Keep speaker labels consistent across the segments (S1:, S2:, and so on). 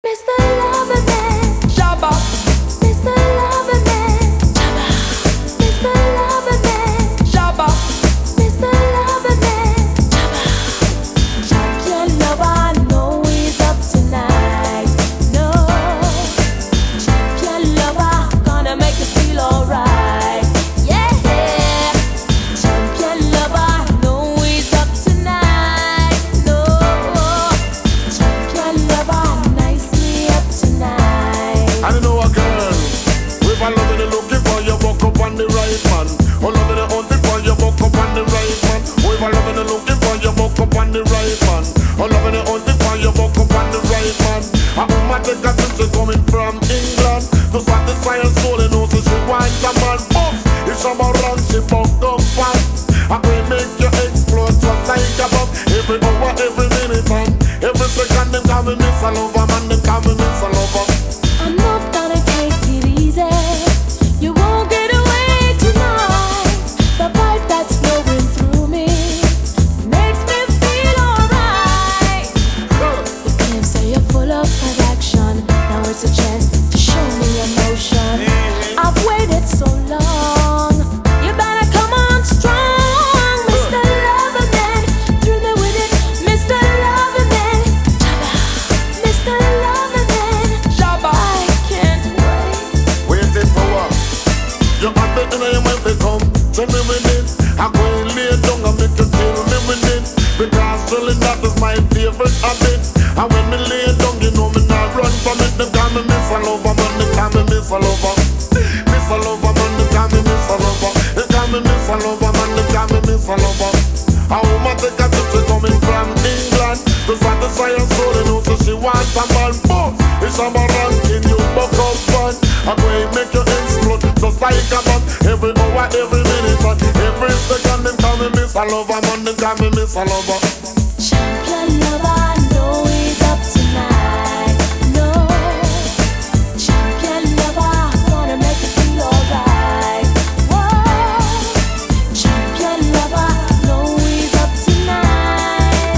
S1: Mr. Loverman,
S2: Shabba,
S1: Mr. Loverman, Mr. Loverman,
S2: Shabba,
S1: Mr. Loverman, champion lover, know he's up tonight. No, champion lover, gonna make you feel alright. Yeah, champion lover, know he's up tonight. No, champion lover, nice me up tonight.
S3: I don't know a girl. If I love it, looking for you, walk up on the right man. Oh, love it, hunting for you, walk up on the right man. Oh, if I love it, looking for you, walk up on the right man. Oh, love it, hunting for you, walk up on the right man. A woman take a trip, she coming from England to satisfy her soul, and also she wants a man. Boss, if she run, she buck up fast. I will make you explode just like a bomb. Every hour, every minute, and every second, them call me Miss Lover, man, them call me Miss Lover.
S1: I'm not gonna take it easy. You won't get away tonight. The vibe that's flowing through me makes me feel alright. You claim say you're full of action. Now it's a chance to show me emotion. I've waited so long. You better come on strong, Mr. Loverman. Thrill me with it, Mr. Loverman. Mr. Loverman.
S2: Shabba.
S1: I can't wait.
S3: Waiting for what? You have it in your mind, they come to me with it. I go and lay down and make you kill me with it. Because drilling, that is my favorite habit. And when me lay down, you know me not run from it. They call me Miss Lover, man, they call me Miss Lover. Miss Lover, man, they call me Miss Lover. They call me Miss Lover, man, they call me Miss Lover. A woman take a trip, she coming from England to satisfy her soul, and also she wants a man. Boss, it's a ranking, you buck up fun. I'm going to make you explode just like a bomb. Every hour, every minute, and every second, them call me Miss Lover, man, them call me Miss Lover.
S1: Champion lover, know he's up tonight. No, champion lover, wanna make you feel alright. Whoa, champion lover, know he's up tonight.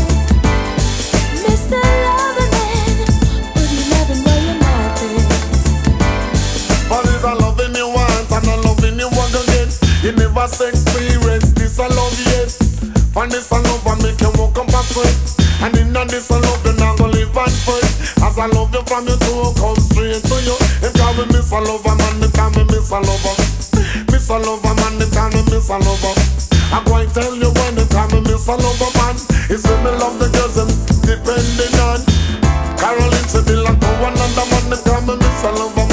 S1: Mr. Loverman, put your loving where your mouth is.
S3: All is a loving you want and a loving you want again. You never experience this a love yet. Find this a love and make you walk up a sweat. And in this a love you not gonna live and fight. As I love you from your toe, come straight to you. They call me Miss Lover, man, they call me Miss Lover. Miss Lover, man, they call me Miss Lover. I'm going to tell you when they call me Miss Lover, man. It's when me love the girls and depending on Caroline, she belong to one another, man, they call me Miss Lover.